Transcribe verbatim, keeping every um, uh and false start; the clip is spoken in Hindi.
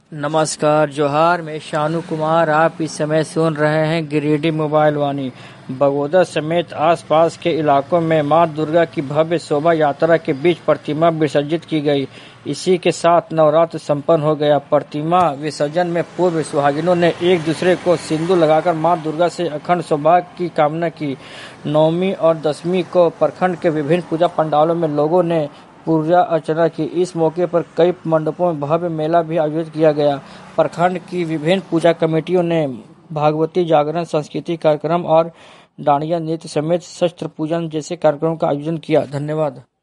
नमस्कार जोहार, मैं शानू कुमार। आप इस समय सुन रहे हैं गिरिडीह मोबाइल वाणी। बगोदर समेत आसपास के इलाकों में मां दुर्गा की भव्य शोभा यात्रा के बीच प्रतिमा विसर्जित की गई। इसी के साथ नवरात्र संपन्न हो गया। प्रतिमा विसर्जन में पूर्व सुहागिनों ने एक दूसरे को सिंदूर लगाकर मां दुर्गा से अखंड सौभाग्य की कामना की। नौवीं और दसवीं को प्रखंड के विभिन्न पूजा पंडालों में लोगों ने पूजा अर्चना की। इस मौके पर कई मंडपों में भव्य मेला भी आयोजित किया गया। प्रखंड की विभिन्न पूजा कमेटियों ने भागवती जागरण, सांस्कृतिक कार्यक्रम और डांडिया नृत्य समेत शस्त्र पूजन जैसे कार्यक्रमों का आयोजन किया। धन्यवाद।